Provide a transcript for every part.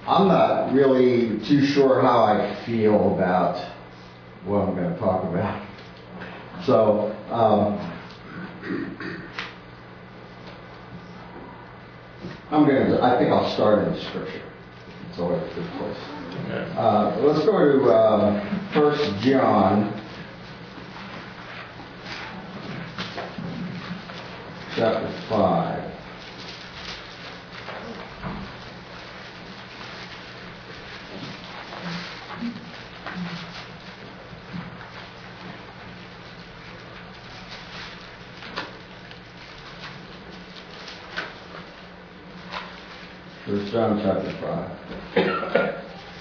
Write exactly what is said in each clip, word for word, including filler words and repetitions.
I'm not really too sure how I feel about what I'm going to talk about. So, um, I'm going to, I think I'll start in the scripture. It's always a good place. Uh, let's go to uh, First John chapter five. First John chapter five.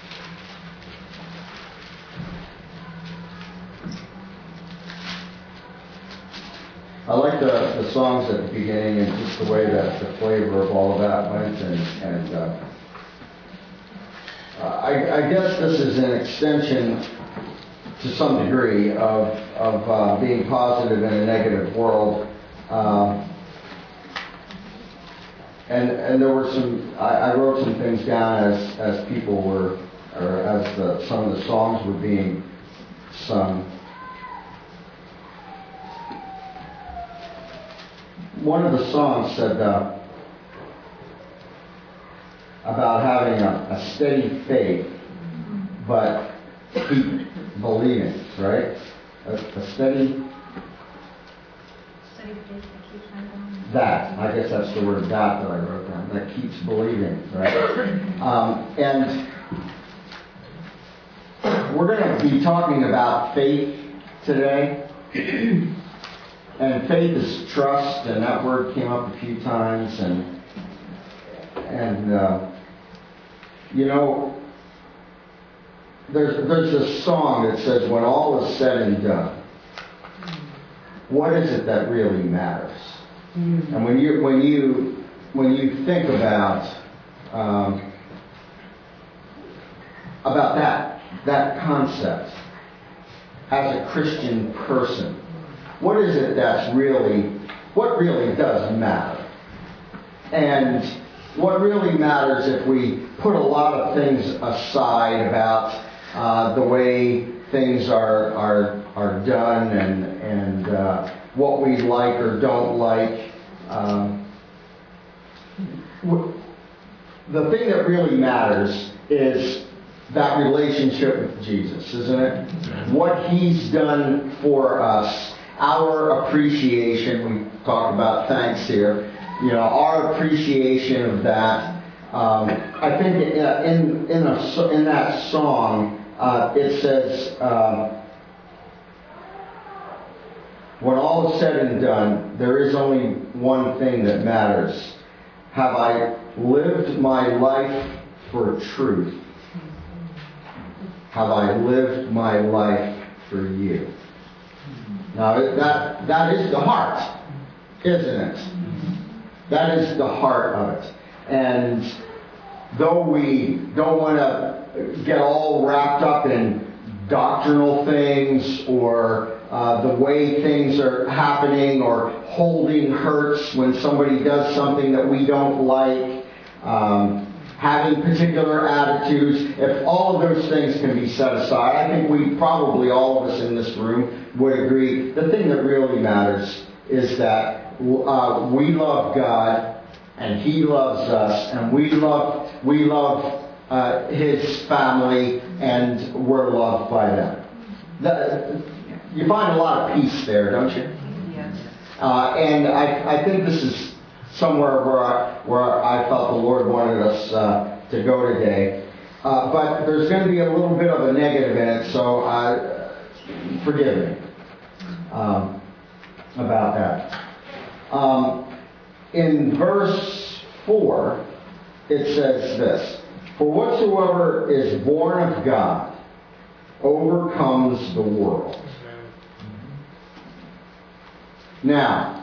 I like the, the songs at the beginning and just the way that the flavor of all of that went, and, and uh, I, I guess this is an extension to some degree of, of uh, being positive in a negative world. Uh, and and there were some, I, I wrote some things down as, as people were, or as the, some of the songs were being sung. One of the songs said uh, about having a, a steady faith, but keep believing, right? A, a steady... Steady faith that keeps on going. That, I guess that's the word that that I wrote down, that keeps believing, right? Um, and we're going to be talking about faith today. And faith is trust, and that word came up a few times. And, and uh, you know, there's, there's a song that says, when all is said and done, what is it that really matters? And when you when you when you think about um, about that that concept as a Christian person, what is it that's really what really does matter? And what really matters, if we put a lot of things aside about uh, the way things are are are done and and uh, what we like or don't like. Um, the thing that really matters is that relationship with Jesus, isn't it? What He's done for us, our appreciation. We talked about thanks here. You know, our appreciation of that. Um, I think in in a in that song uh, it says. Um, When all is said and done, there is only one thing that matters. Have I lived my life for truth? Have I lived my life for you? Now, that that is the heart, isn't it? That is the heart of it. And though we don't want to get all wrapped up in doctrinal things or Uh, the way things are happening, or holding hurts when somebody does something that we don't like, um, having particular attitudes, if all of those things can be set aside, I think we probably, all of us in this room, would agree the thing that really matters is that uh, we love God and He loves us, and we love we love uh, His family, and we're loved by them. The, You find a lot of peace there, don't you? Yes. Uh, and I, I think this is somewhere where I, where I felt the Lord wanted us uh, to go today. Uh, but there's going to be a little bit of a negative in it, so uh, forgive me um, about that. Um, in verse four, it says this: "For whatsoever is born of God overcomes the world." Now,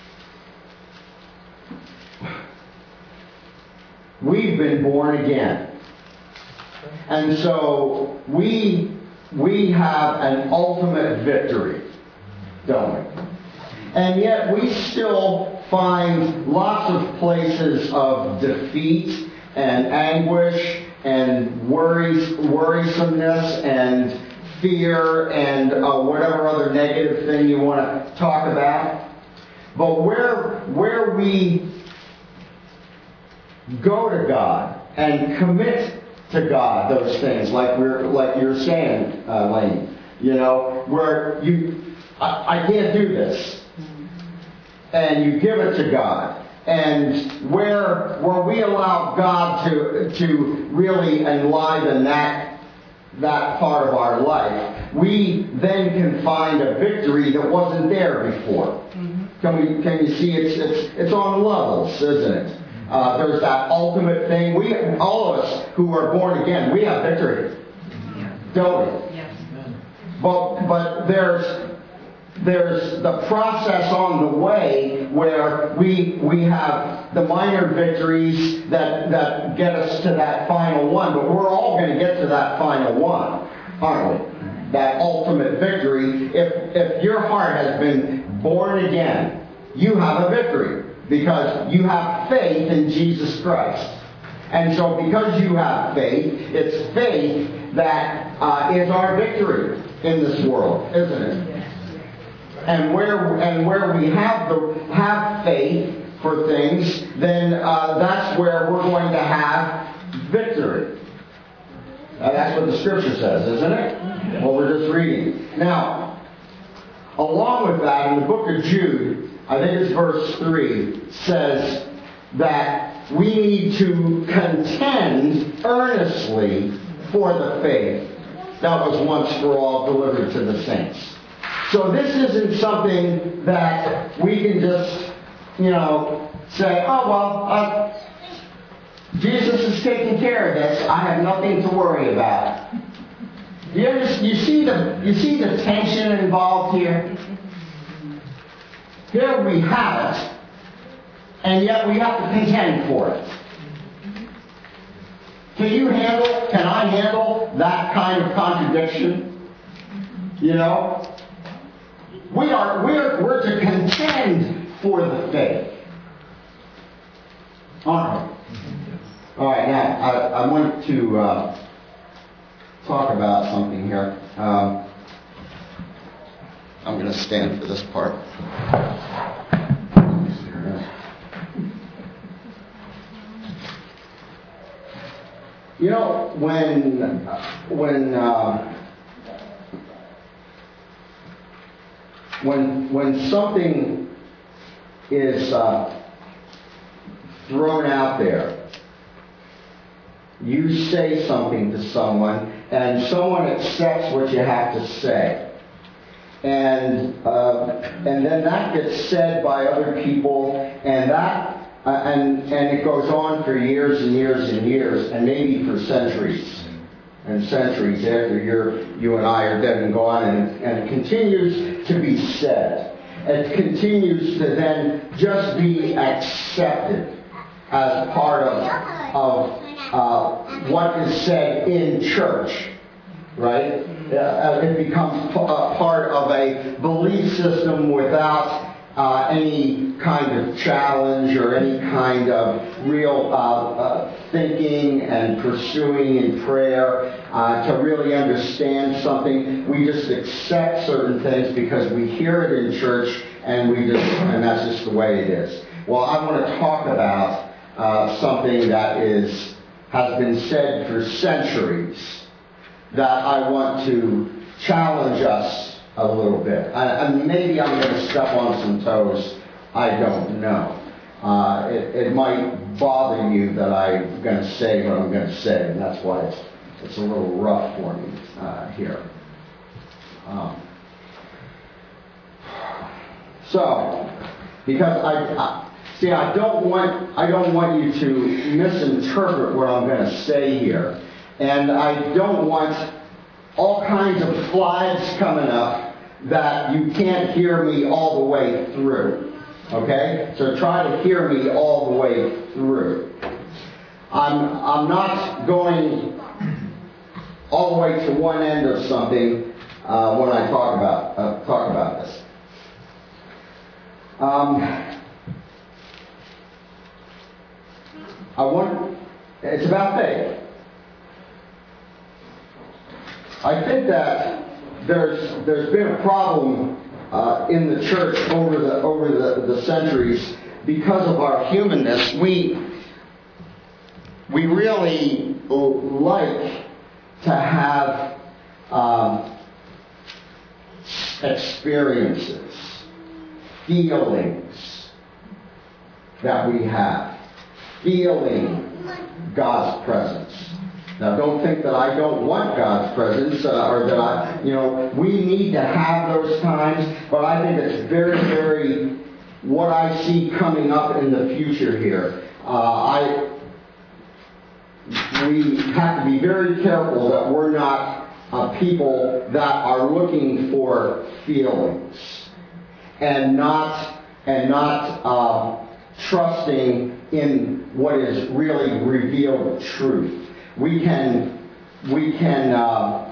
we've been born again. And so we we have an ultimate victory, don't we? And yet we still find lots of places of defeat and anguish and worries, worrisomeness and fear and uh, whatever other negative thing you want to talk about. But where, where we go to God and commit to God those things, like we're like you're saying, uh, Lane, you know, where you, I, I can't do this, and you give it to God, and where where we allow God to to really enliven that that part of our life, we then can find a victory that wasn't there before. Mm-hmm. Can we? Can you see? It's it's it's on levels, isn't it? Uh, there's that ultimate thing. We, all of us who are born again, we have victory, don't we? Yes. But but there's there's the process on the way where we we have the minor victories that that get us to that final one. But we're all going to get to that final one, aren't we? That ultimate victory. If if your heart has been born again, you have a victory. Because you have faith in Jesus Christ. And so because you have faith, it's faith that uh, is our victory in this world, isn't it? And where and where we have the have faith for things, then uh, that's where we're going to have victory. Uh, that's what the Scripture says, isn't it? Well, we're just reading. Now, along with that, in the book of Jude, I think it's verse three, says that we need to contend earnestly for the faith that was once for all delivered to the saints. So this isn't something that we can just, you know, say, oh, well, uh, Jesus is taking care of this. I have nothing to worry about. You, understand, you, see the, you see the tension involved here? Here we have it, and yet we have to contend for it. Can you handle, can I handle that kind of contradiction? You know? We are, we're, we're to contend for the faith. All right. All right, now, I, I want to uh, talk about something here. Um, I'm going to stand for this part. You know, when when uh, when when something is uh, thrown out there, you say something to someone, and someone accepts what you have to say. And uh, and then that gets said by other people, and that uh, and and it goes on for years and years and years, and maybe for centuries and centuries after you're you and I are dead and gone, and, and it continues to be said. It continues to then just be accepted as part of of uh, what is said in church. Right? Uh, it becomes p- uh, part of a belief system without uh, any kind of challenge or any kind of real uh, uh, thinking and pursuing in prayer uh, to really understand something. We just accept certain things because we hear it in church, and we just and that's just the way it is. Well, I want to talk about uh, something that is has been said for centuries, that I want to challenge us a little bit. I, and maybe I'm going to step on some toes. I don't know. Uh, it, it might bother you that I'm going to say what I'm going to say, and that's why it's, it's a little rough for me uh, here. Um, so, because I, I see, I don't want I don't want you to misinterpret what I'm going to say here. And I don't want all kinds of flags coming up that you can't hear me all the way through. Okay? So try to hear me all the way through. I'm I'm not going all the way to one end of something uh, when I talk about uh, talk about this. Um, I want. It's about faith. I think that there's there's been a problem uh, in the church over the over the, the centuries because of our humanness. We we really like to have um, experiences, feelings that we have, feeling God's presence. Now, don't think that I don't want God's presence, uh, or that I, you know, we need to have those times, but I think it's very, very, what I see coming up in the future here. Uh, I, we have to be very careful that we're not uh, people that are looking for feelings and not, and not uh, trusting in what is really revealed truth. We can, we can uh,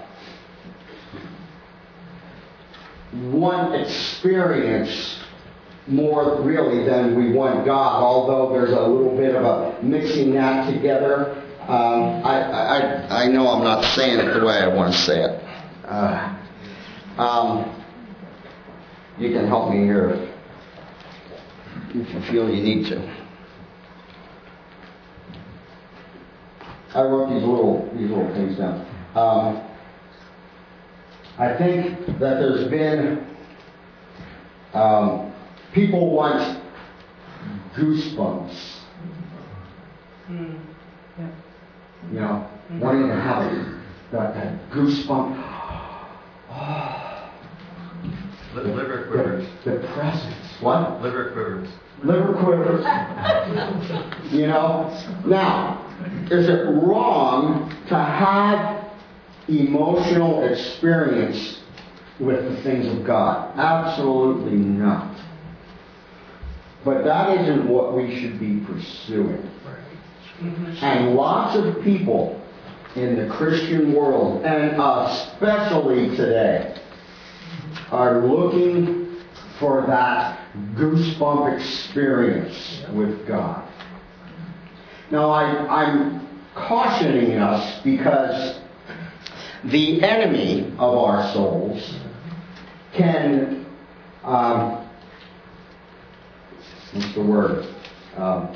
want experience more really than we want God, although there's a little bit of a mixing that together. Um, I, I, I know I'm not saying it the way I want to say it. Uh, um, you can help me here if you feel you need to. I wrote these little these little things down. Um, I think that there's been um, people want goosebumps. Mm. Yeah. You know, mm-hmm. wanting to have that, that goosebump. Oh. Liver quivers. The, the presence. What? Liver quivers. Liver quivers. You know? Now, is it wrong to have emotional experience with the things of God? Absolutely not. But that isn't what we should be pursuing. And lots of people in the Christian world, and especially today, are looking for that goosebump experience with God. Now, I, I'm cautioning us because the enemy of our souls can, um, what's the word? Um,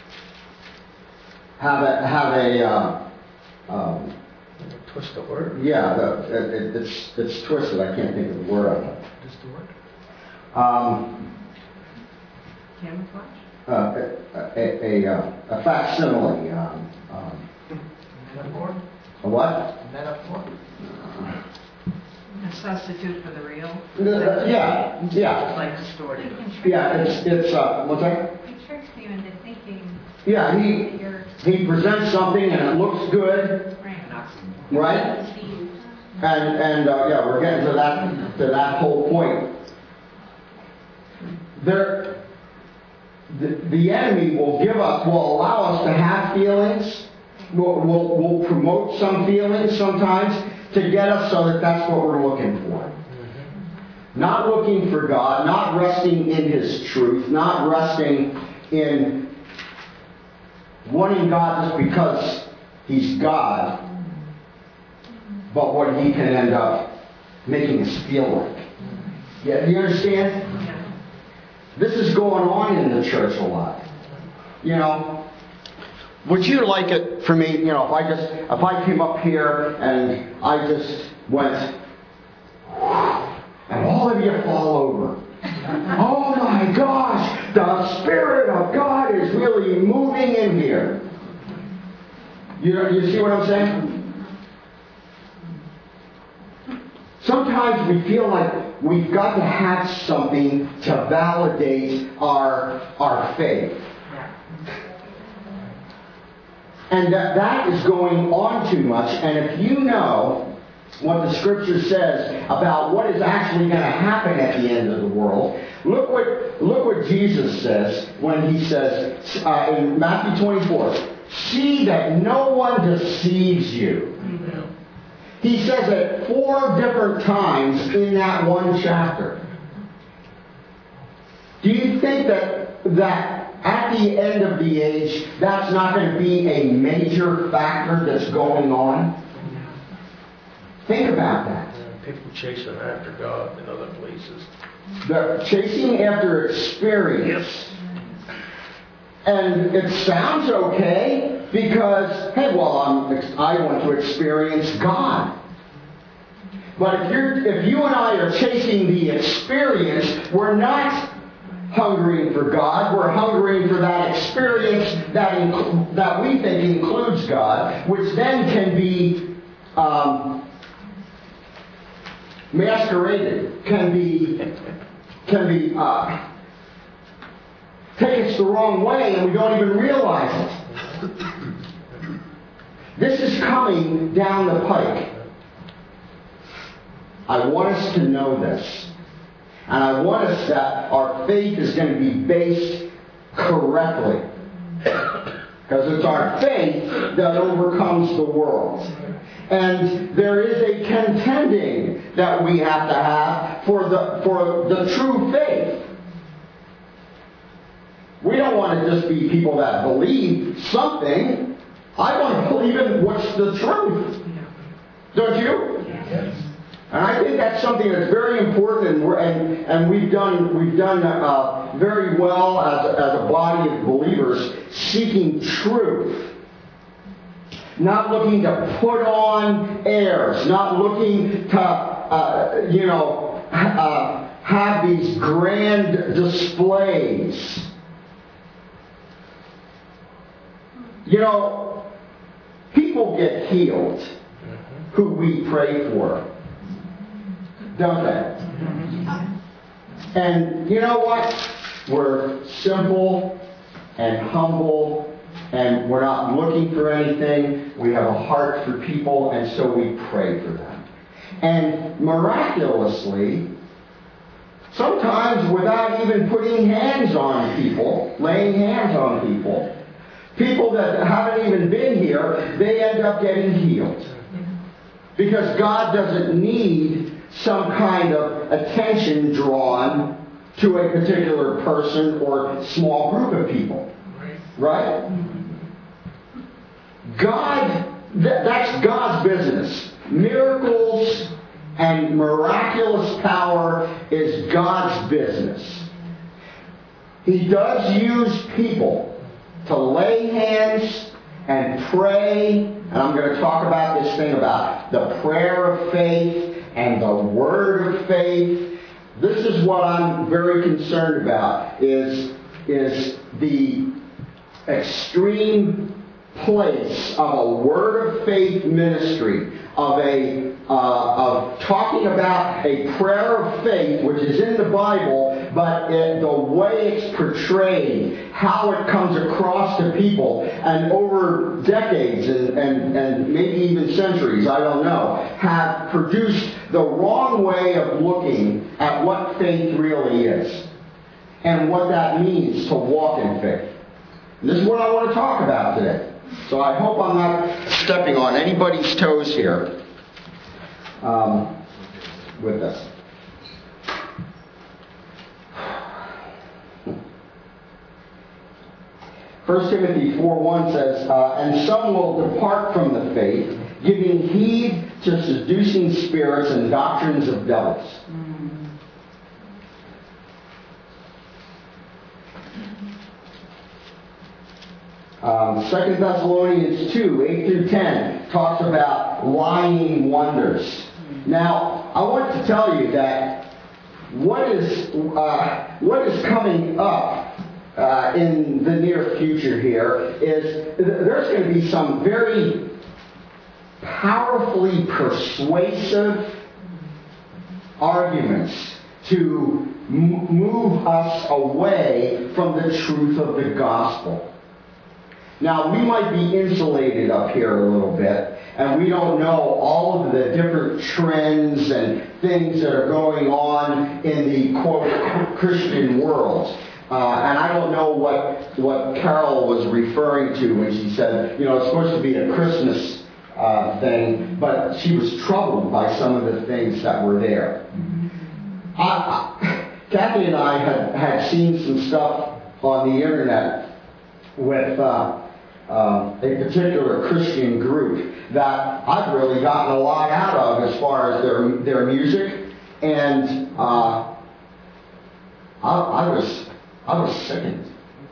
have a, have a, uh, um, twist the word? Yeah, the, it, it's, it's twisted. I can't think of the word of it. Just the word? Um, Camouflage? Uh, a, a, a, a facsimile. Um, um, Metaphor? a what? Metaphor? A substitute for the real? Uh, yeah, yeah. Like distorted. Yeah, it's, it's uh, what's that? He tricks you into thinking Yeah, that he, you're he presents something and it looks good, right. right? And, and uh, yeah, we're getting to that, to that whole point. There, The, the enemy will give us, will allow us to have feelings, will, will, will promote some feelings sometimes to get us so that that's what we're looking for. Not looking for God, not resting in His truth, not resting in wanting God just because He's God, but what He can end up making us feel like. Yeah, do you understand? This is going on in the church a lot. You know, would you like it for me, you know, if I just, if I came up here and I just went, and all of you fall over. Oh my gosh, the Spirit of God is really moving in here. You know, you see what I'm saying? Sometimes we feel like we've got to have something to validate our, our faith. And that, that is going on too much. And if you know what the Scripture says about what is actually going to happen at the end of the world, look what, look what Jesus says when He says uh, in Matthew twenty-four, see that no one deceives you. He says it four different times in that one chapter. Do you think that, that at the end of the age, that's not going to be a major factor that's going on? Think about that. Yeah, people chasing after God in other places. They're chasing after experience. And it sounds okay because, hey, well, I'm, I want to experience God. But if you're, if you and I are chasing the experience, we're not hungering for God. We're hungering for that experience that inc- that we think includes God, which then can be um, masqueraded, can be can be uh, take us the wrong way, and we don't even realize it. This is coming down the pike. I want us to know this. And I want us that our faith is going to be based correctly. Because it's our faith that overcomes the world. And there is a contending that we have to have for the, for the true faith. We don't want to just be people that believe something. I want to believe in what's the truth. Don't you? Yes. And I think that's something that's very important, and we're, and, and we've done we've done uh, very well as a, as a body of believers seeking truth, not looking to put on airs, not looking to uh, you know uh, have these grand displays. You know, people get healed who we pray for. Don't they? And you know what? We're simple and humble, and we're not looking for anything. We have a heart for people, and so we pray for them. And miraculously, sometimes without even putting hands on people, laying hands on people, people that haven't even been here, they end up getting healed. Because God doesn't need some kind of attention drawn to a particular person or small group of people. Right? God, th- that's God's business. Miracles and miraculous power is God's business. He does use people to lay hands and pray, and I'm going to talk about this thing about the prayer of faith and the word of faith. This is what I'm very concerned about, is, is the extreme place of a word of faith ministry, of a uh, of talking about a prayer of faith, which is in the Bible, but it, the way it's portrayed, how it comes across to people, and over decades and, and, and maybe even centuries, I don't know, have produced the wrong way of looking at what faith really is and what that means to walk in faith. And this is what I want to talk about today. So I hope I'm not stepping on anybody's toes here um, with this. First Timothy four one says, uh, and some will depart from the faith, giving heed to seducing spirits and doctrines of devils. Um, Second Thessalonians two, eight through ten talks about lying wonders. Now, I want to tell you that what is uh, what is coming up uh, in the near future here is there's going to be some very powerfully persuasive arguments to m- move us away from the truth of the gospel. Now, we might be insulated up here a little bit, and we don't know all of the different trends and things that are going on in the, quote, Christian world. Uh, and I don't know what, what Carol was referring to when she said, you know, it's supposed to be a Christmas uh, thing, but she was troubled by some of the things that were there. I, I, Kathy and I had, had seen some stuff on the internet with... Uh, um, a particular Christian group that I've really gotten a lot out of as far as their their music, and uh, I, I was I was sickened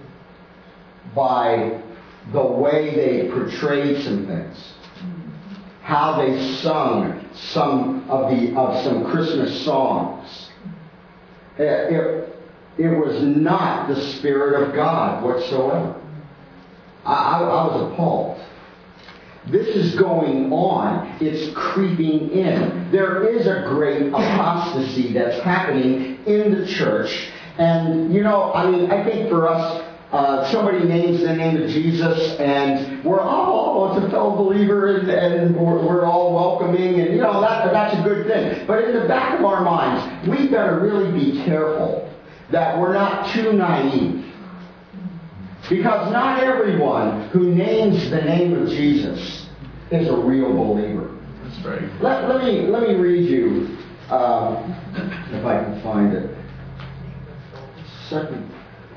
by the way they portrayed some things, how they sung some of the of some Christmas songs. It, it, it was not the Spirit of God whatsoever. I, I, I was appalled. This is going on. It's creeping in. There is a great apostasy that's happening in the church. And, you know, I mean, I think for us, uh, somebody names the name of Jesus, and we're, oh, it's a fellow believer, and, and we're, we're all welcoming, and, you know, that, that's a good thing. But in the back of our minds, we better really be careful that we're not too naive. Because not everyone who names the name of Jesus is a real believer. That's right. Let, let me let me read you, uh, if I can find it. Second,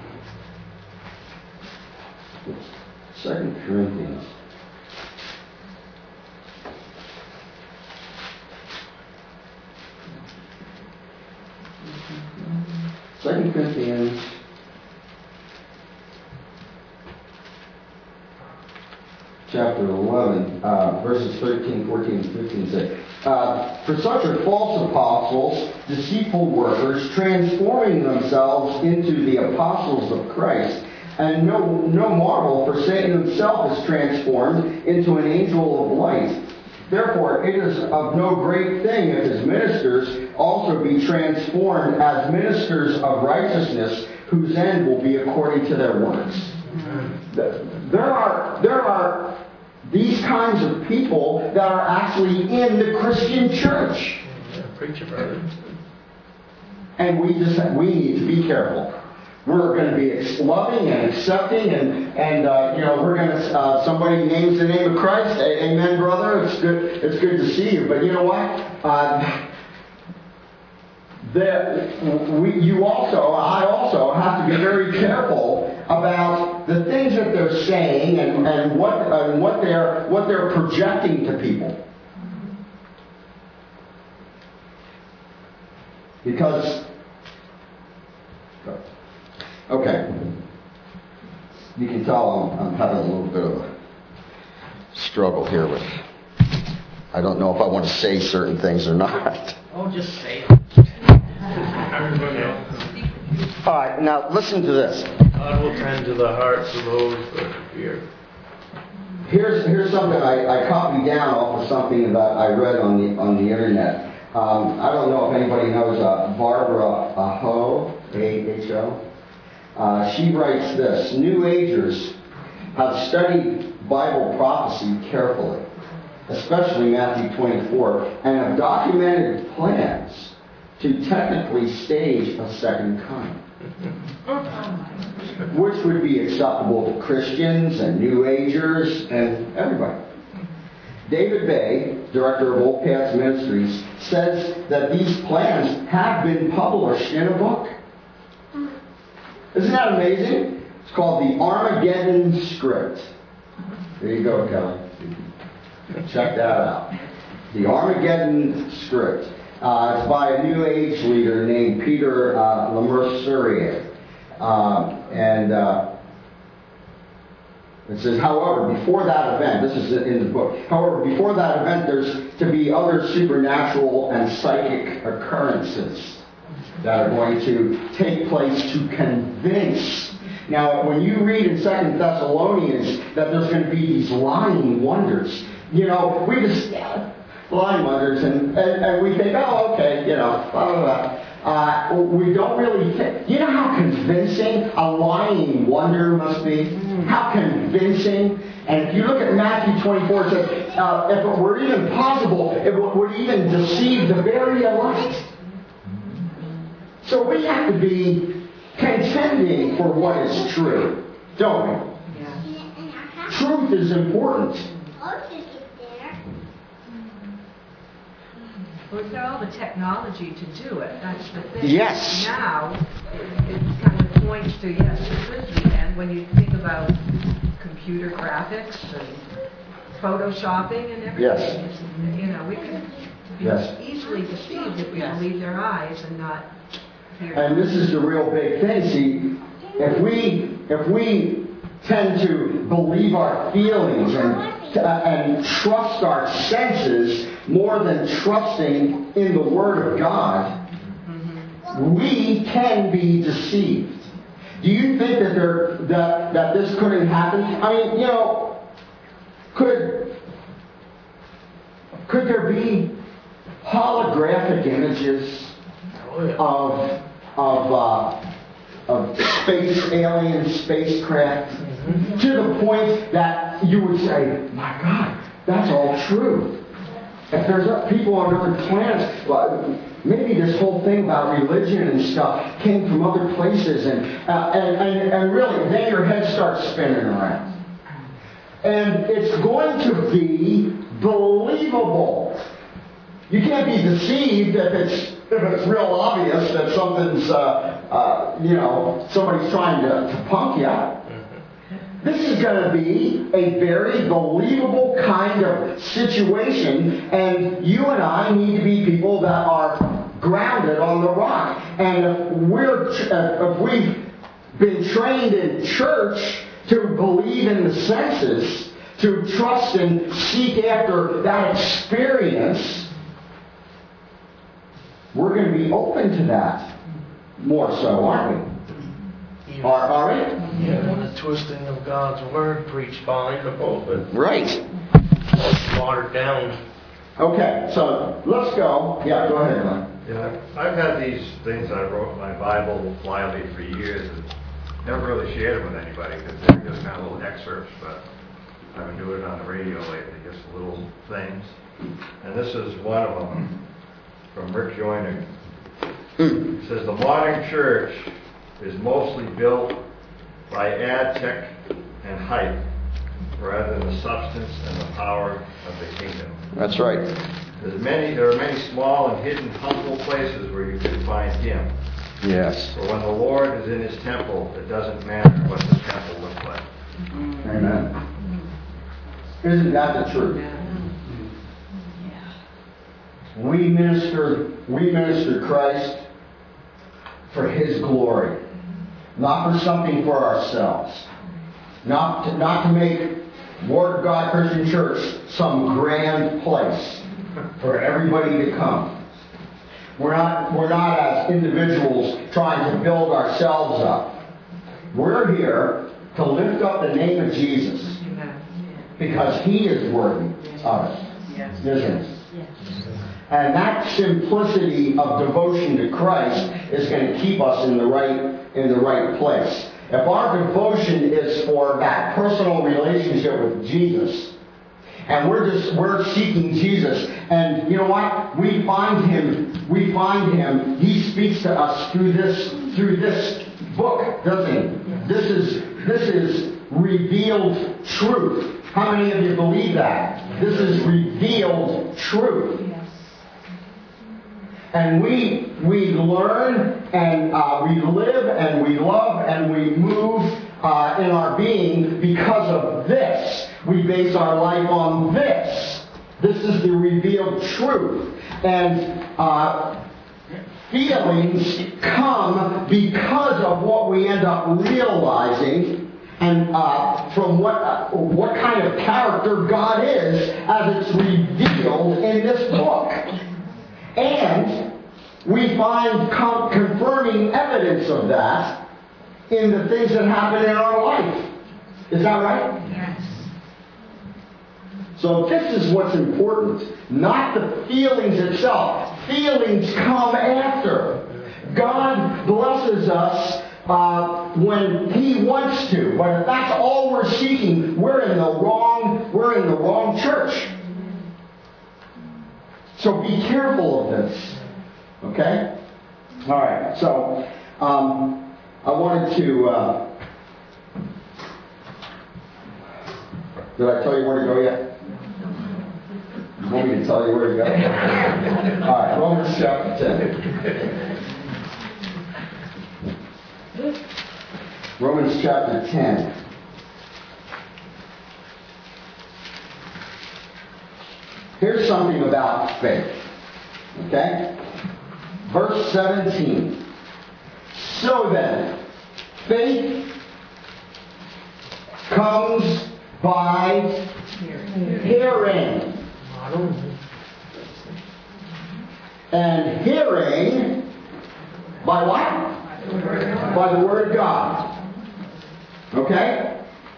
Second Corinthians. Second Corinthians. Chapter eleven, uh, verses thirteen, fourteen, and fifteen say, uh, For such are false apostles, deceitful workers, transforming themselves into the apostles of Christ. And no, no marvel, for Satan himself is transformed into an angel of light. Therefore, it is of no great thing if his ministers also be transformed as ministers of righteousness, whose end will be according to their works. There are, there are these kinds of people that are actually in the Christian church. Yeah, preach about it. And we just we need to be careful. We're going to be loving and accepting, and and uh, you know we're going to uh, somebody names the name of Christ. Amen, brother. It's good. It's good to see you. But you know what? Uh, that we, you also, I also have to be very careful about the things that they're saying and, and what and what they're what they're projecting to people. Because, okay, you can tell I'm, I'm having a little bit of a struggle here with. I don't know if I want to say certain things or not. Oh, just say it. Everybody else. All right, now listen to this. God will tend to the hearts of those that fear. Here's here's something I, I copied down off of something that I read on the on the internet. Um, I don't know if anybody knows uh, Barbara Aho, A H O. Uh, she writes this: New Agers have studied Bible prophecy carefully, especially Matthew twenty-four, and have documented plans to technically stage a second coming, which would be acceptable to Christians and New Agers and everybody. David Bay, director of Old Paths Ministries, says that these plans have been published in a book. Isn't that amazing? It's called the Armageddon Script. There you go, Kelly. Check that out. The Armageddon Script. Uh, it's by a New Age leader named Peter uh, Lemercier. Uh, and uh, it says, however, before that event, this is in the book, however, before that event, there's to be other supernatural and psychic occurrences that are going to take place to convince. Now, when you read in Second Thessalonians that there's going to be these lying wonders, you know, we just, lying wonders, and, and, and we think, oh, okay, you know, blah, blah, blah. Uh, we don't really think. You know how convincing a lying wonder must be? How convincing. And if you look at Matthew twenty-four, it says, uh, if it were even possible, it would even deceive the very elect. So we have to be contending for what is true, don't we? Yeah. Truth is important. Well, we've got all the technology to do it. That's the thing. Yes. Now, it, it kind of points to, yes, it could be. And when you think about computer graphics and photoshopping and everything. Yes. It's- You know, we can be Yes. easily deceived if we believe their eyes and not hear. And this is the real big thing. See, if we if we tend to believe our feelings and uh, and trust our senses more than trusting in the Word of God, we can be deceived. Do you think that there that that this couldn't happen? I mean, you know, could could there be holographic images Oh, yeah. of of uh, of space alien spacecraft to the point that you would say, "My God, that's all true." If there's uh, people on other planets, well, maybe this whole thing about religion and stuff came from other places, and uh, and, and and really, then your head starts spinning around, and it's going to be believable. You can't be deceived if it's if it's real obvious that something's uh, uh, you know somebody's trying to, to punk you. This is going to be a very believable kind of situation, and you and I need to be people that are grounded on the rock. And if we're if we've been trained in church to believe in the senses, to trust and seek after that experience, we're going to be open to that more so, aren't we? Even, Are, are we? even the twisting of God's word preached behind the pulpit, Right. watered down. Okay, so let's go. Yeah, go ahead, Glenn. Yeah, I've had these things I wrote in my Bible quietly for years and never really shared them with anybody because they're just kind of little excerpts, but I've been doing it on the radio lately, just little things. And this is one of them from Rick Joyner. It says, the modern church is mostly built by ad tech and hype rather than the substance and the power of the kingdom. That's right. There's many, there are many small and hidden humble places where you can find Him. Yes. But when the Lord is in His temple, it doesn't matter what the temple looks like. Amen. Isn't that the truth? We minister, we minister Christ for His glory, not for something for ourselves, not to, not to make Word of God Christian Church some grand place for everybody to come. We're not, we're not as individuals trying to build ourselves up. We're here to lift up the name of Jesus because He is worthy of it, isn't He? And that simplicity of devotion to Christ is going to keep us in the right in the right place. If our devotion is for that personal relationship with Jesus, and we're just we're seeking Jesus, and you know what? We find Him. We find Him. He speaks to us through this through this book, doesn't He? This is this is revealed truth. How many of you believe that? This is revealed truth. And we we learn and uh, we live and we love and we move uh, in our being because of this. We base our life on this. This is the revealed truth. And uh, feelings come because of what we end up realizing and uh, from what uh, what kind of character God is as it's revealed in this book. And we find com- confirming evidence of that in the things that happen in our life. Is that right? Yes. So this is what's important, not the feelings itself. Feelings come after. God blesses us uh, when He wants to, but if that's all we're seeking, we're in the wrong. We're in the wrong church. So be careful of this. Okay? All right. So um, I wanted to. Uh, did I tell you where to go yet? You want me to tell you where to go? All right. Romans chapter ten. Romans chapter ten. here's something about faith. Okay? Verse seventeen. So then, faith comes by hearing. And hearing by what? By the Word of God. Okay?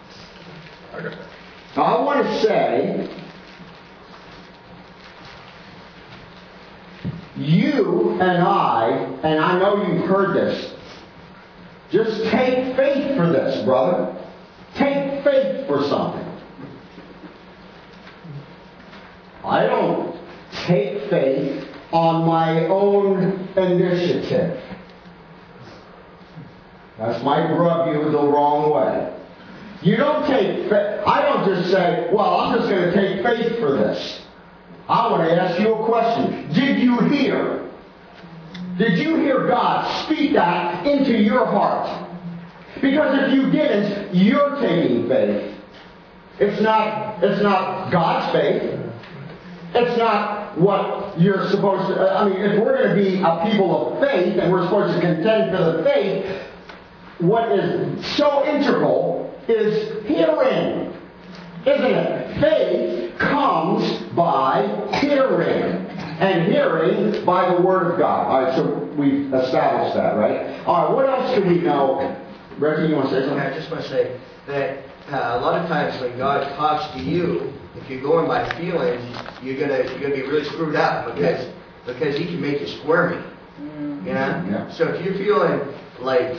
Now I want to say, you and I, and I know you've heard this, just take faith for this, brother. Take faith for something. I don't take faith on my own initiative. That's might rub you the wrong way. You don't take faith. I don't just say, well, I'm just going to take faith for this. I want to ask you a question. Did you hear? Did you hear God speak that into your heart? Because if you didn't, you're taking faith. It's not, it's not God's faith. It's not what you're supposed to... I mean, if we're going to be a people of faith and we're supposed to contend for the faith, what is so integral is hearing. Isn't it? Faith comes by hearing. And hearing by the Word of God. All right, so we've established that, right? All right, what else do we know? Reggie, you want to say something? I just want to say that uh, a lot of times when God talks to you, if you're going by feelings, you're gonna you're gonna be really screwed up because because He can make you squirmy. You know. Yeah. So if you're feeling like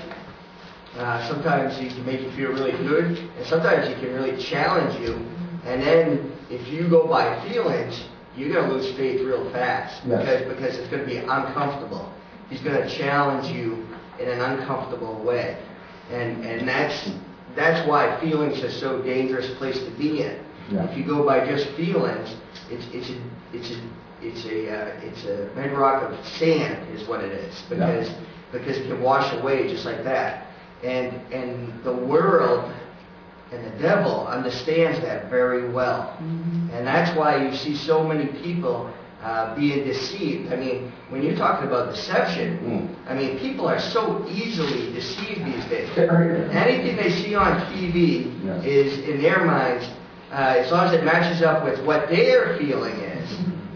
uh, sometimes He can make you feel really good, and sometimes He can really challenge you, and then if you go by feelings, you're gonna lose faith real fast Yes. because because it's gonna be uncomfortable. He's gonna challenge you in an uncomfortable way. And and that's that's why feelings are so dangerous place to be in. Yeah. If you go by just feelings, it's it's a it's a it's a uh, it's a bedrock of sand is what it is because Yeah. because it can wash away just like that. And and the world and the devil understands that very well. Mm-hmm. And that's why you see so many people Uh, being deceived. I mean, when you're talking about deception, Mm. I mean, people are so easily deceived these days. Anything they see on T V Yes. is, in their minds, uh, as long as it matches up with what their feeling is,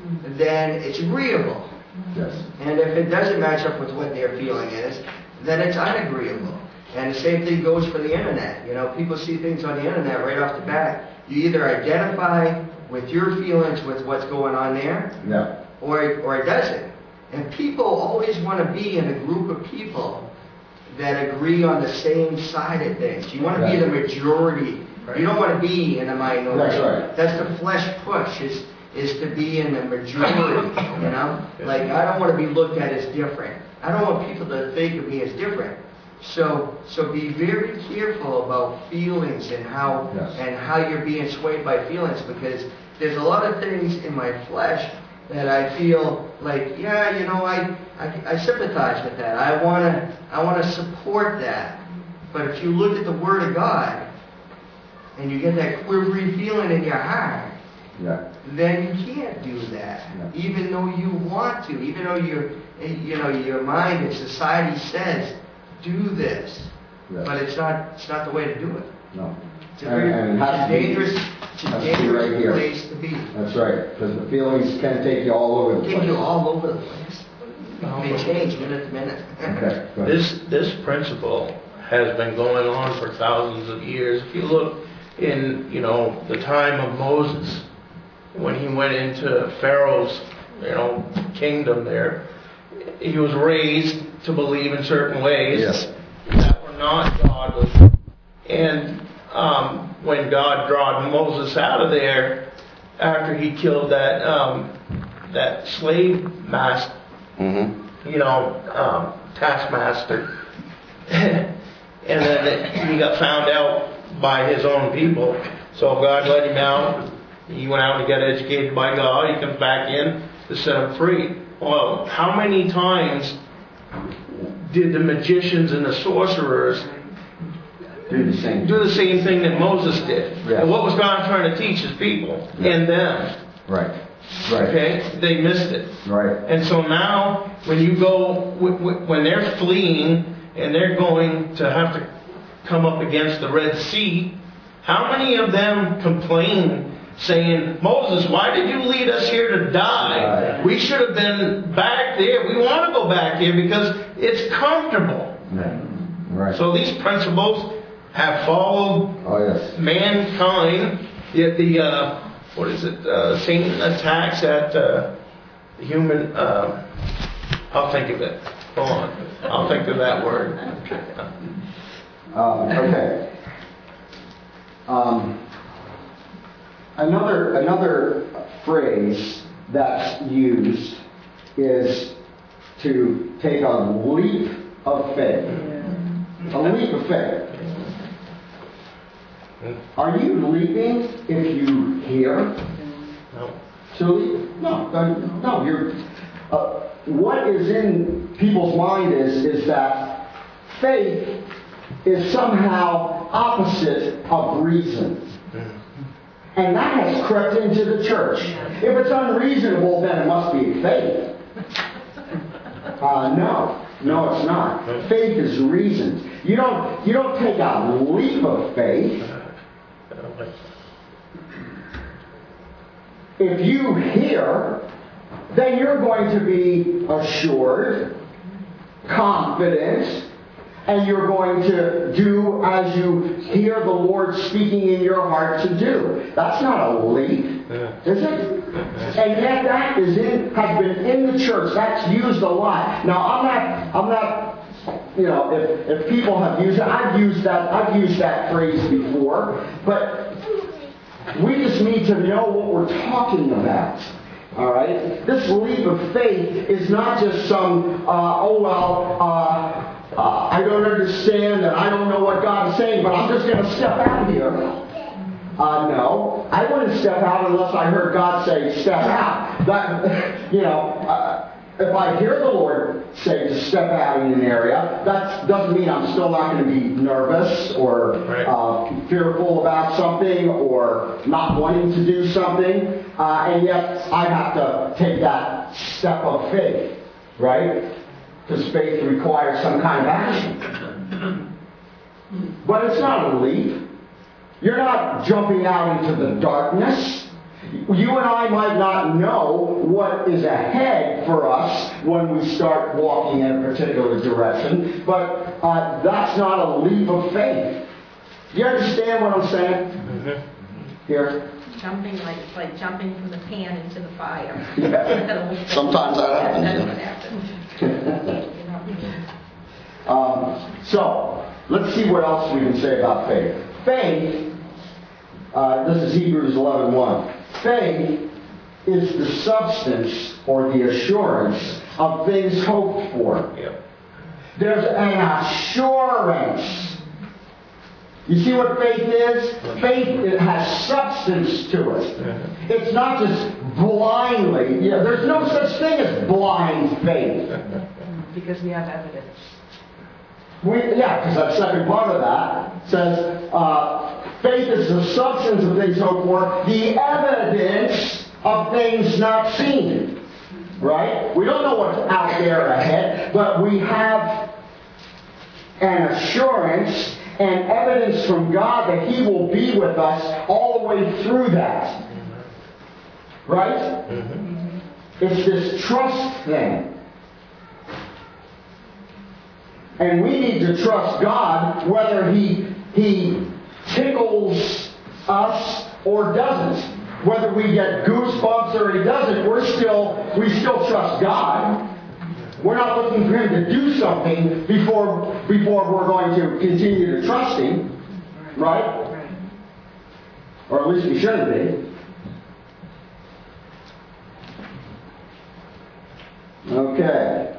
then it's agreeable. Yes. And if it doesn't match up with what their feeling is, then it's unagreeable. And the same thing goes for the internet. You know, people see things on the internet right off the bat. You either identify with your feelings with what's going on there, Yeah. or or it doesn't. And people always want to be in a group of people that agree on the same side of things. You want to be Right. the majority. You don't want to be in a minority. That's right. That's the flesh push, is is to be in the majority, you know? Like, I don't want to be looked at as different. I don't want people to think of me as different. So, so be very careful about feelings and how Yes. and how you're being swayed by feelings, because there's a lot of things in my flesh that I feel like, yeah, you know, I I, I sympathize with that. I wanna I wanna support that. But if you look at the Word of God and you get that quivery feeling in your heart, Yeah. then you can't do that, Yeah. even though you want to, even though your you know your mind and society says, do this, Yes. but it's not it's not the way to do it. No. It's a And- very and it has it's to be- dangerous, it's a has to be dangerous right here. place to be. That's right. Because the feelings can take you all over the place. Take you all over the place. They change minute to minute. Okay. Go ahead. This this principle has been going on for thousands of years. If you look in, you know, the time of Moses, when he went into Pharaoh's, you know, kingdom there, he was raised to believe in certain ways Yes. that were not godly. And um, when God drawed Moses out of there, after he killed that um, that slave master, Mm-hmm. you know, um, taskmaster. And then he got found out by his own people. So God let him out. He went out and got educated by God. He comes back in to set him free. Well, how many times did the magicians and the sorcerers Do the same. do the same thing that Moses did? Yeah. And what was God trying to teach his people and them? Right. Right. Okay? They missed it. Right. And so now, when you go, w- w- when they're fleeing and they're going to have to come up against the Red Sea, how many of them complain saying, Moses, why did you lead us here to die? Right. We should have been back there. We want to go back here because it's comfortable. Right. Right. So these principles have followed Oh, yes. mankind. Yet the, uh, what is it, uh, Satan attacks at uh, the human, uh, I'll think of it. Hold on. I'll think of that word. Um, okay. Um, another another phrase that's used is to take a leap of faith. A leap of faith. Are you leaping if you hear No. to leap? No, no, no. You're. Uh, what is in people's mind is is that faith is somehow opposite of reason. And that has crept into the church. If it's unreasonable, then it must be faith. Uh, no, no, it's not. Faith is reasoned. You don't, you don't take a leap of faith. If you hear, then you're going to be assured, confident, and you're going to do as you hear the Lord speaking in your heart to do. That's not a leap, is it? And yet that is in, has been in the church. That's used a lot. Now I'm not, I'm not, you know, if, if people have used it, I've used that, I've used that phrase before, but we just need to know what we're talking about. All right? This leap of faith is not just some, uh, oh, well, uh, uh, I don't understand and I don't know what God is saying, but I'm just going to step out here. Uh, no, I wouldn't step out unless I heard God say, step out. That, you know, uh, if I hear the Lord say to step out in an area, that doesn't mean I'm still not going to be nervous or uh, fearful about something or not wanting to do something. Uh, and yet I have to take that step of faith, right? Because faith requires some kind of action. But it's not a leap. You're not jumping out into the darkness. You and I might not know what is ahead for us when we start walking in a particular direction, but uh, that's not a leap of faith. Do you understand what I'm saying? Mm-hmm. Here? Jumping like, it's like jumping from the pan into the fire. Yeah. Sometimes that happens. That's what um, so, let's see what else we can say about faith. Faith, uh, this is Hebrews eleven one. Faith is the substance or the assurance of things hoped for. Yep. There's an assurance. You see what faith is? Faith, it has substance to it. It's not just blindly. Yeah, there's no such thing as blind faith. Because we have evidence. We, yeah, because that second part of that says, uh, faith is the substance of things hoped for, the evidence of things not seen. Right? We don't know what's out there ahead, but we have an assurance and evidence from God that He will be with us all the way through that. Right? Mm-hmm. It's this trust thing. And we need to trust God whether He He tickles us or doesn't. Whether we get goosebumps or He doesn't, we're still we still trust God. We're not looking for Him to do something before before we're going to continue to trust Him. Right? Or at least we shouldn't be. Okay.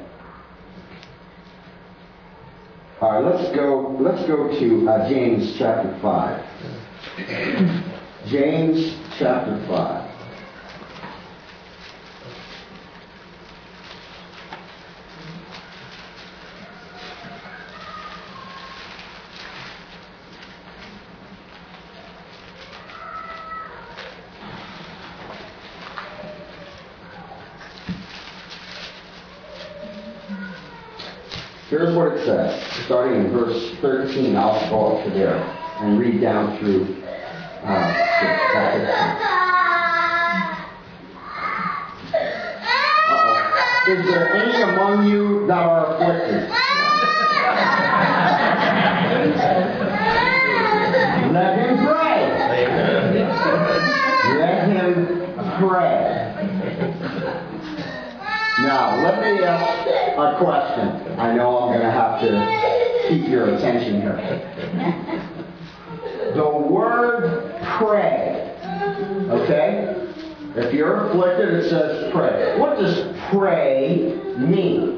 All right, let's go. Let's go to uh, James chapter five. James chapter five. Here's what it says, starting in verse thirteen. I'll go up to there and read down through uh, fifteen. Uh-oh. Is there any among you that are afflicted? Let him pray. Let him pray. Now, let me ask a question. I know I'm going to have to keep your attention here. The word pray, okay? If you're afflicted, it says pray. What does pray mean?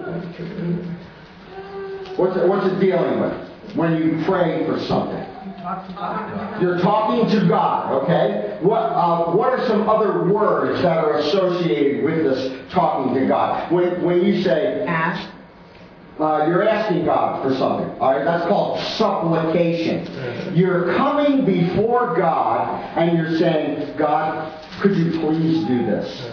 What's it, what's it dealing with when you pray for something? You're talking to God, okay? What uh, what are some other words that are associated with this talking to God? When when you say ask, uh, you're asking God for something. All right, that's called supplication. You're coming before God and you're saying, God, could you please do this?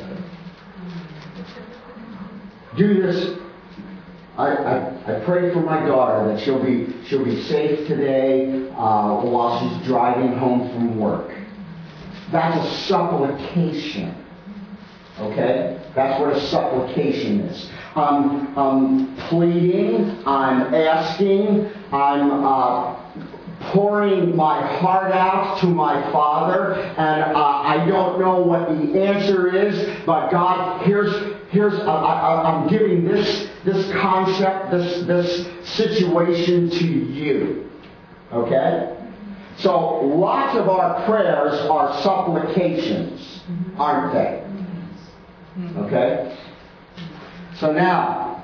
Do this. I, I, I pray for my daughter that she'll be she'll be safe today uh, while she's driving home from work. That's a supplication. Okay? That's what a supplication is. I'm, I'm pleading, I'm asking, I'm uh, pouring my heart out to my Father, and uh, I don't know what the answer is, but God, here's here's uh, I, I'm giving this this concept, this this situation to you. Okay? So lots of our prayers are supplications, aren't they? Okay? So now,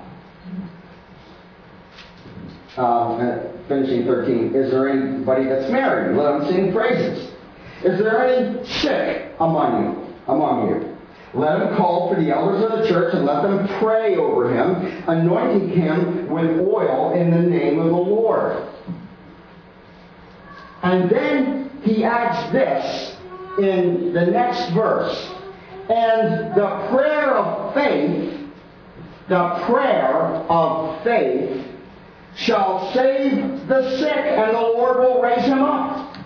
uh, finishing thirteen, is there anybody that's married? Let them sing praises. Is there any sick among you? Among you? Let him call for the elders of the church and let them pray over him, anointing him with oil in the name of the Lord. And then he adds this in the next verse. And the prayer of faith, the prayer of faith shall save the sick, and the Lord will raise him up.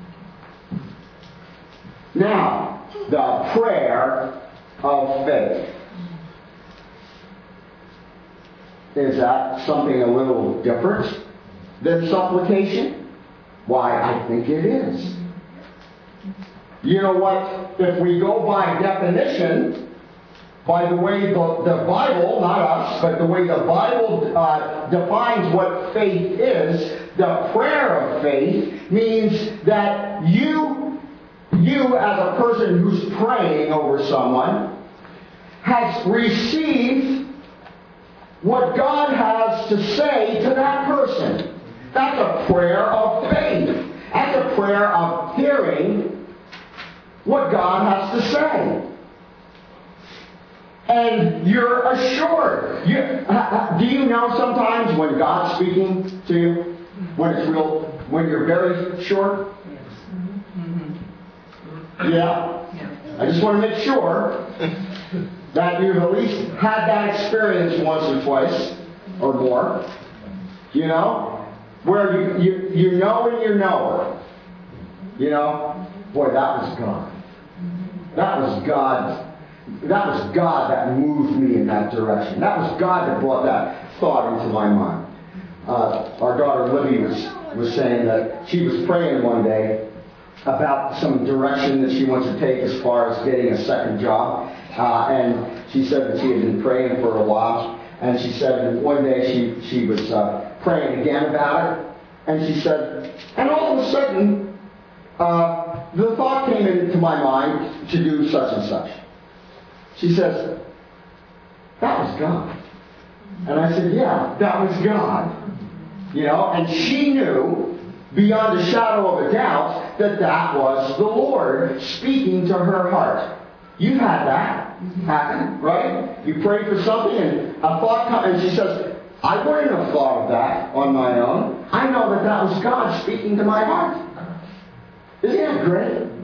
Now, the prayer of faith. Is that something a little different than supplication? Why, I think it is. You know what? If we go by definition, by the way the, the Bible, not us, but the way the Bible uh, defines what faith is, the prayer of faith means that you, you as a person who's praying over someone, has received what God has to say to that person. That's a prayer of faith. That's a prayer of hearing what God has to say. And you're assured. You, uh, do you know sometimes when God's speaking to you? When it's real, when you're very sure? Yeah. I just want to make sure that you've at least had that experience once or twice or more. You know? Where you, you, you know and you know. You know? Boy, that was God. That was God. That was God that moved me in that direction. That was God that brought that thought into my mind. Uh, our daughter Libby was, was saying that she was praying one day about some direction that she wants to take as far as getting a second job. Uh, and she said that she had been praying for a while. And she said that one day she, she was uh, praying again about it. And she said, and all of a sudden, uh, the thought came into my mind to do such and such. She says, that was God. And I said, yeah, that was God. You know, and she knew, beyond a shadow of a doubt, that that was the Lord speaking to her heart. You've had that happen, right? You prayed for something and a thought comes, and she says, I wouldn't have thought of that on my own. I know that that was God speaking to my heart. Isn't that great?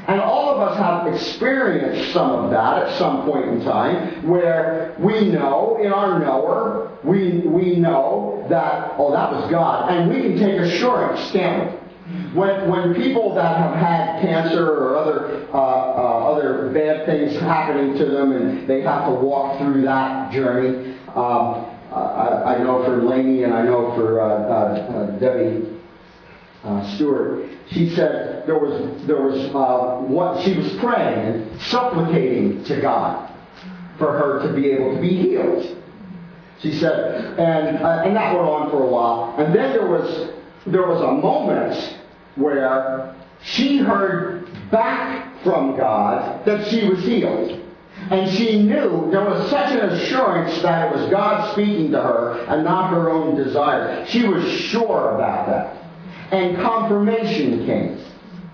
And all of us have experienced some of that at some point in time, where we know, in our knower, we, we know that, oh, that was God. And we can take assurance, can't we? When, when people that have had cancer or other, uh, uh, other bad things happening to them and they have to walk through that journey, um, I, I know for Lainey and I know for uh, uh, uh, Debbie uh, Stewart, she said there was there was uh, what she was praying and supplicating to God for her to be able to be healed. She said, and uh, and that went on for a while. And then there was there was a moment where she heard back from God that she was healed. And she knew there was such an assurance that it was God speaking to her and not her own desire. She was sure about that. And confirmation came.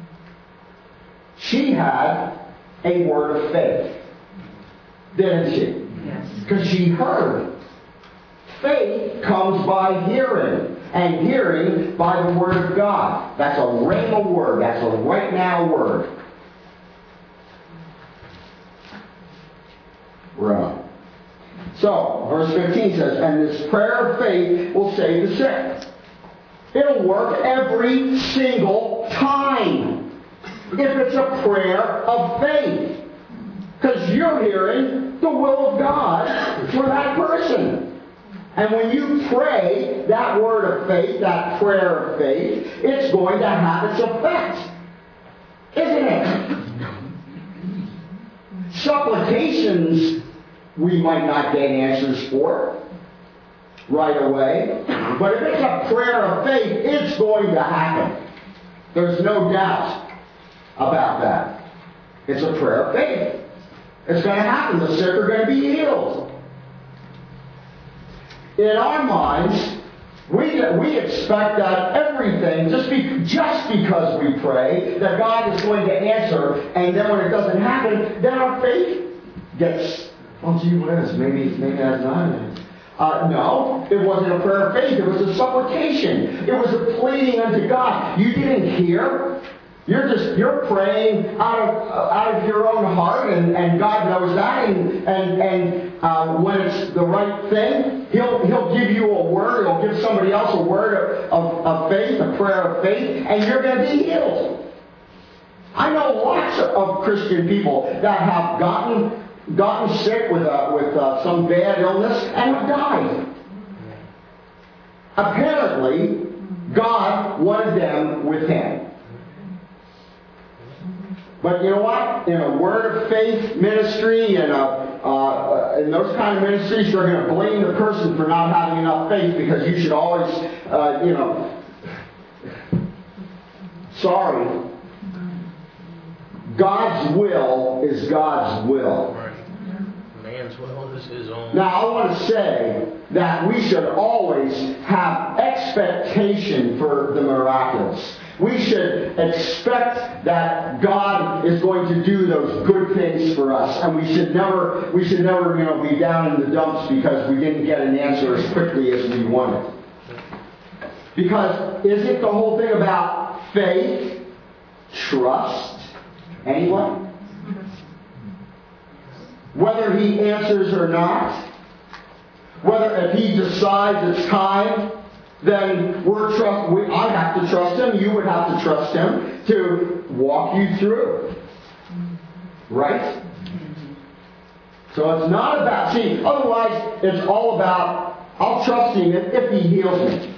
She had a word of faith, didn't she? Yes. Because she heard. Faith comes by hearing, and hearing by the Word of God. That's a rhema word. That's a right now word. Rhema. So, verse fifteen says, and this prayer of faith will save the sick. It'll work every single time if it's a prayer of faith. Because you're hearing the will of God for that person. And when you pray that word of faith, that prayer of faith, it's going to have its effect. Isn't it? Supplications we might not get answers for right away. But if it's a prayer of faith, it's going to happen. There's no doubt about that. It's a prayer of faith. It's going to happen. The sick are going to be healed. In our minds, we, we expect that everything, just, be, just because we pray, that God is going to answer, and then when it doesn't happen, then our faith gets, oh gee whiz, maybe, maybe that's not it. Uh, no, it wasn't a prayer of faith. It was a supplication. It was a pleading unto God. You didn't hear. You're just you're praying out of out of your own heart, and, and God knows that. And and and uh, when it's the right thing, He'll He'll give you a word. He'll give somebody else a word of, of, of faith, a prayer of faith, and you're going to be healed. I know lots of Christian people that have gotten gotten sick with a, with uh, some bad illness and have died. Apparently, God wanted them with Him. But you know what? In a word of faith ministry and a, uh, in those kind of ministries, they're going to blame the person for not having enough faith because you should always, uh, you know, sorry. God's will is God's will. Right. Man's will is his own. Now, I want to say that we should always have expectation for the miraculous. We should expect that God is going to do those good things for us, and we should never, we should never, you know, be down in the dumps because we didn't get an answer as quickly as we wanted. Because isn't the whole thing about faith, trust? Anyone? Whether He answers or not, whether if He decides it's time, then we're trust. We, I have to trust Him. You would have to trust Him to walk you through. Right? So it's not about, see, otherwise it's all about, I'll trust Him if, if He heals me.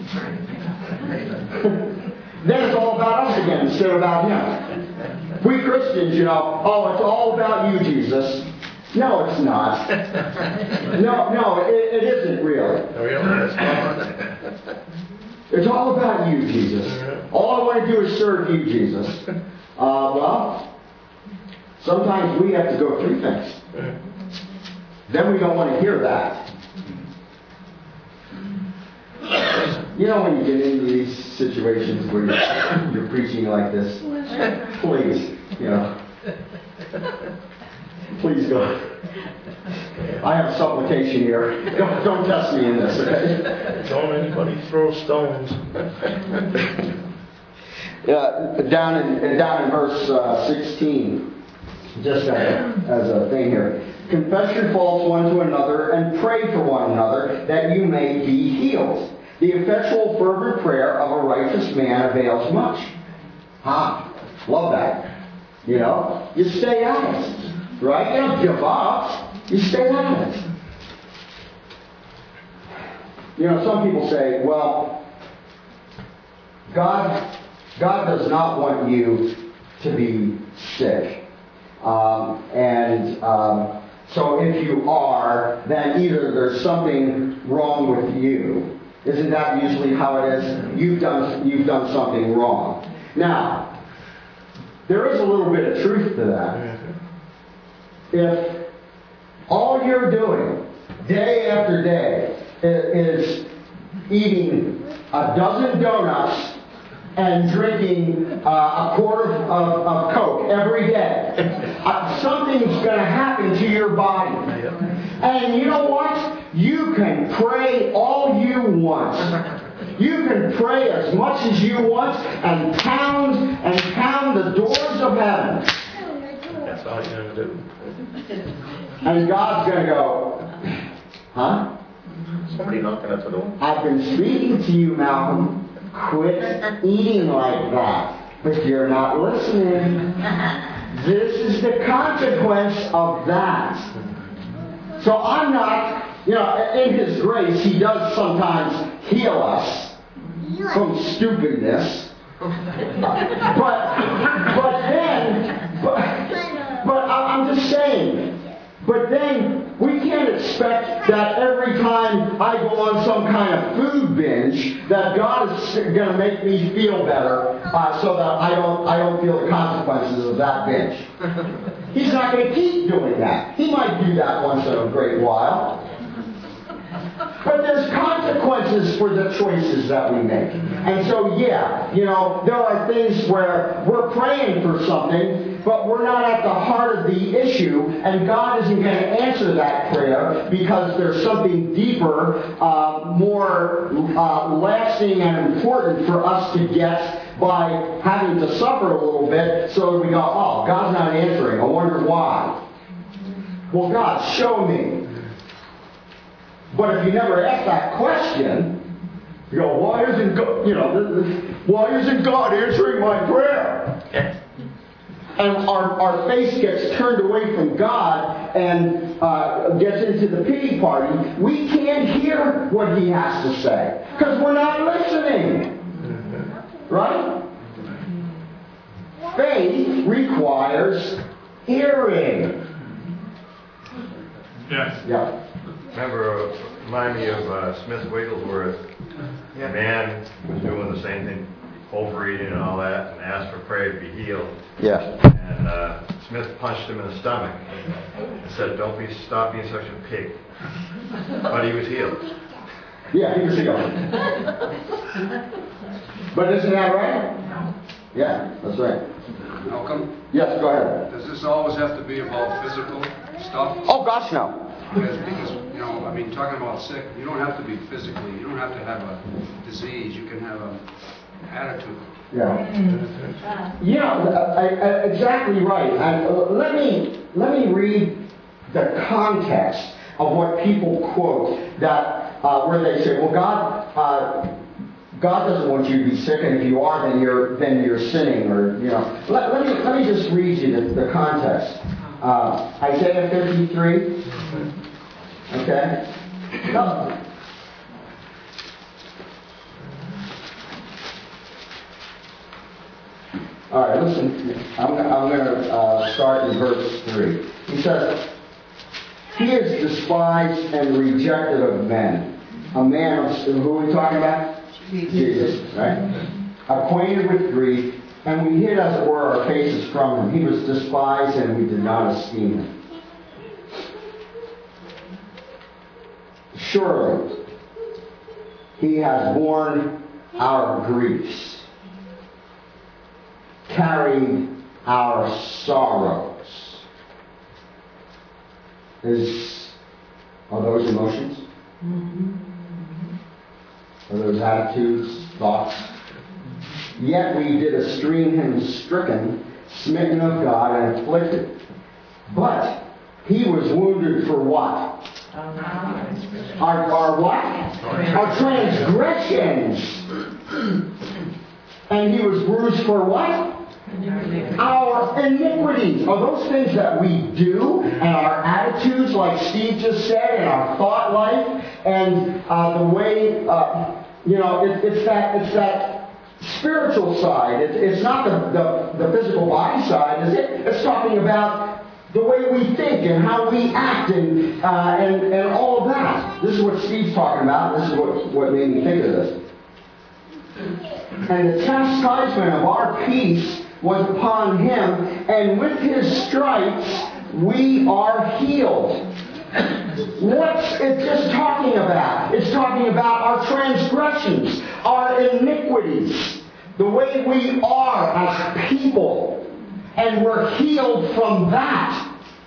Then it's all about us again instead of about Him. We Christians, you know, oh, it's all about you, Jesus. No, it's not. No, no, it, it isn't really. It's all about you, Jesus. All I want to do is serve you, Jesus. Uh, well, sometimes we have to go through things. Then we don't want to hear that. You know when you get into these situations where you're, you're preaching like this, please, you know. Please go. I have supplication here. Don't, don't test me in this, okay? Don't anybody throw stones. uh, down in down in verse uh, sixteen, just as, as a thing here. Confess your faults one to another and pray for one another that you may be healed. The effectual fervent prayer of a righteous man avails much. Ah, love that. You know, you stay at it, right? You don't give up. You stay at it. You know, some people say, well, God, God does not want you to be sick. Um, and um, so if you are, then either there's something wrong with you. Isn't that usually how it is? You've done, you've done something wrong. Now, there is a little bit of truth to that. If all you're doing day after day is eating a dozen donuts and drinking uh, a quart of, of, of Coke every day, uh, something's going to happen to your body. And you know what? You can pray all you want. You can pray as much as you want and pound and pound the doors of heaven. That's all you're going to do. And God's going to go, huh? Somebody knocking at the door? I've been speaking to you, Malcolm. Quit eating like that. But you're not listening. This is the consequence of that. So I'm not, you know, in His grace, He does sometimes heal us from stupidness. But, but then, but, but I'm just saying, but then we can't expect that every time I go on some kind of food binge that God is going to make me feel better uh, so that I don't I don't feel the consequences of that binge. He's not going to keep doing that. He might do that once in a great while. But there's consequences for the choices that we make. And so, yeah, you know, there are things where we're praying for something, but we're not at the heart of the issue, and God isn't going to answer that prayer because there's something deeper, uh, more uh, lasting and important for us to get by having to suffer a little bit so that we go, oh, God's not answering. I wonder why. Well, God, show me. But if you never ask that question, you go, why isn't God, you know, why isn't God answering my prayer? And our, our face gets turned away from God and uh, gets into the pity party. We can't hear what He has to say because we're not listening. Right? Faith requires hearing. Yes. Yeah. Remember, uh, remind me of uh, Smith Wigglesworth. A man was doing the same thing, overeating and all that, and asked for prayer to be healed. Yeah. And uh, Smith punched him in the stomach and said, "Don't be stop being such a pig." But he was healed. Yeah, he was healed. But isn't that right? Yeah, that's right. Malcolm, Yes, go ahead. does this always have to be about physical stuff? Oh, gosh, no. Because, because, you know, I mean, talking about sick, you don't have to be physically, you don't have to have a disease, you can have an attitude. Yeah. Yeah, uh, I, I, exactly right. And, uh, let me let me read the context of what people quote that uh, where they say, "Well, God, uh, God doesn't want you to be sick, and if you are, then you're then you're sinning." Or you know, let, let me let me just read you the, the context. Uh, Isaiah fifty-three. Okay. No. All right, listen. I'm, I'm going to uh, start in verse three. He says, "He is despised and rejected of men, a man of..." Who are we talking about? Jesus. Jesus, right? "Acquainted with grief, and we hid, as it were, our faces from him. He was despised, and we did not esteem him." Surely, He has borne our griefs, carried our sorrows. Is, are those emotions? Are those attitudes, thoughts? Yet we did esteem him stricken, smitten of God, and afflicted. But he was wounded for what? Our, our what? Our transgressions. And he was bruised for what? Our iniquities. Are those things that we do, and our attitudes, like Steve just said, and our thought life, and uh, the way, uh, you know, it, it's that it's that spiritual side. It, it's not the, the, the physical body side, is it? It's talking about the way we think and how we act and, uh, and, and all of that. This is what Steve's talking about. This is what, what made me think of this. And the chastisement of our peace was upon him, and with his stripes we are healed. What's it just talking about? It's talking about our transgressions, our iniquities, the way we are as people, and we're healed from that.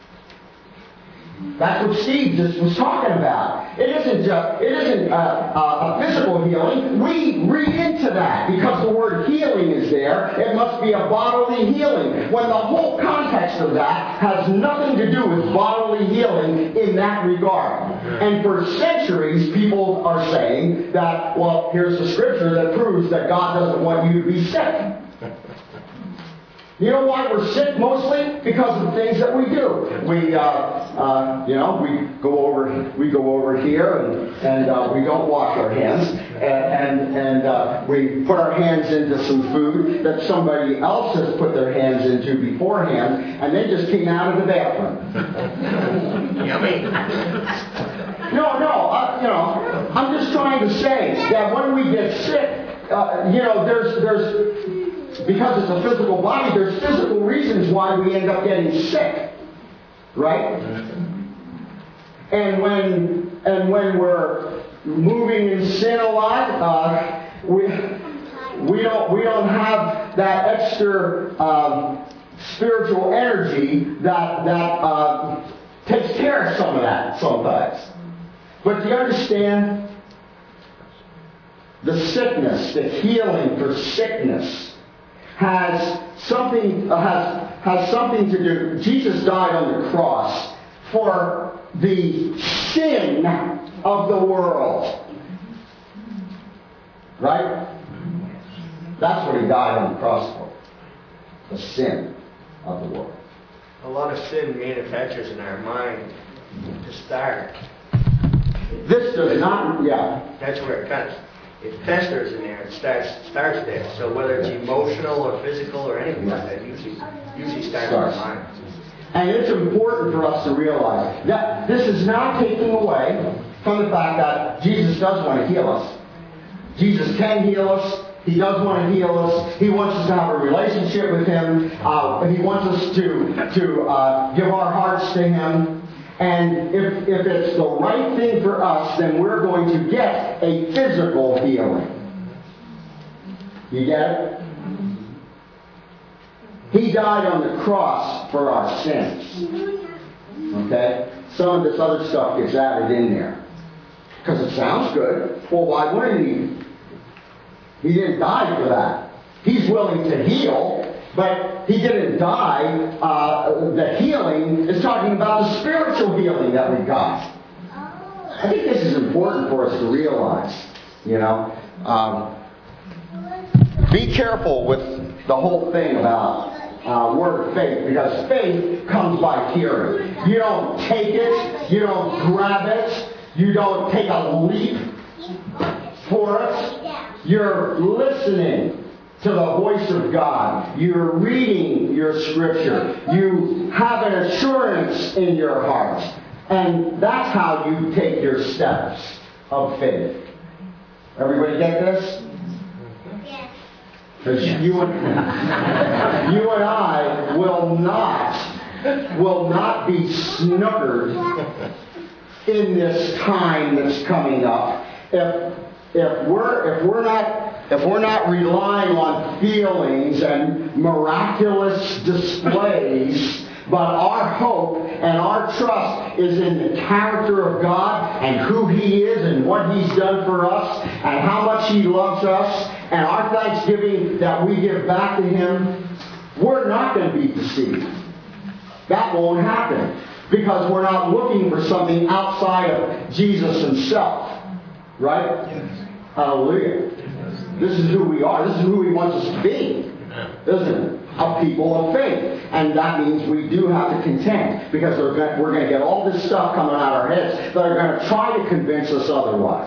That's what Steve just was talking about. It isn't just, it isn't a, a, a physical healing. We read into that because the word healing is there. It must be a bodily healing, when the whole context of that has nothing to do with bodily healing in that regard. And for centuries, people are saying that, well, here's the scripture that proves that God doesn't want you to be sick. You know why we're sick mostly? Because of the things that we do. We, uh, uh, you know, we go over, we go over here and and uh, we don't wash our hands, and and, and uh, we put our hands into some food that somebody else has put their hands into beforehand, and they just came out of the bathroom. Yummy. No, no, uh, you know, I'm just trying to say that when we get sick, uh, you know, there's there's. Because it's a physical body, there's physical reasons why we end up getting sick, right? And when and when we're moving in sin a lot, uh, we we don't we don't have that extra um, spiritual energy that that uh, takes care of some of that sometimes. But do you understand the sickness, the healing for sickness? Has something uh, has has something to do. Jesus died on the cross for the sin of the world, right? That's what he died on the cross for. The sin of the world. A lot of sin manufactures in our mind to start. This does not. Yeah. That's where it comes. It festers in there. It starts starts there. So whether it's emotional or physical or anything like that, usually usually starts in our mind. And it's important for us to realize that this is not taking away from the fact that Jesus does want to heal us. Jesus can heal us. He does want to heal us. He wants us to have a relationship with Him. Uh, he wants us to to uh, give our hearts to Him. And if, if it's the right thing for us, then we're going to get a physical healing. You get it? He died on the cross for our sins. Okay? Some of this other stuff gets added in there. Because it sounds good. Well, why wouldn't he? He didn't die for that. He's willing to heal. But he didn't die. Uh, the healing is talking about the spiritual healing that we got. I think this is important for us to realize. You know, um, be careful with the whole thing about uh, word of faith, because faith comes by hearing. You don't take it. You don't grab it. You don't take a leap for it. You're listening to the voice of God. You're reading your scripture. You have an assurance in your heart. And that's how you take your steps of faith. Everybody get this? Yes. Because you and you and I will not will not be snookered in this time that's coming up. If if we're if we're not If we're not relying on feelings and miraculous displays, but our hope and our trust is in the character of God and who He is and what He's done for us and how much He loves us and our thanksgiving that we give back to Him, we're not going to be deceived. That won't happen. Because we're not looking for something outside of Jesus Himself. Right? Hallelujah. This is who we are. This is who He wants us to be. Isn't it? A people of faith. And that means we do have to contend. Because we're going to get all this stuff coming out of our heads that are going to try to convince us otherwise.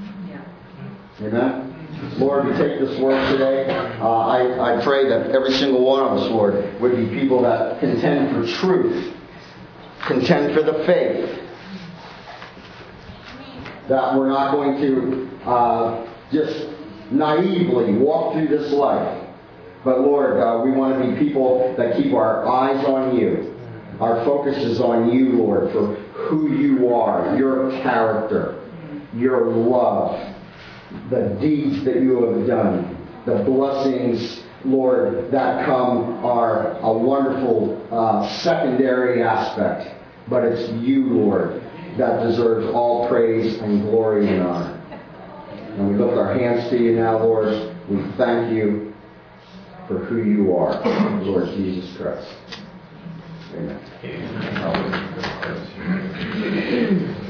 Amen? Lord, we take this word today. Uh, I, I pray that every single one of us, Lord, would be people that contend for truth. Contend for the faith. That we're not going to uh, just naively walk through this life. But Lord, uh, we want to be people that keep our eyes on You. Our focus is on You, Lord, for who You are, Your character, Your love, the deeds that You have done, the blessings, Lord, that come are a wonderful uh, secondary aspect. But it's You, Lord, that deserves all praise and glory and honor. And we lift our hands to You now, Lord. We thank You for who You are, Lord Jesus Christ. Amen. Amen.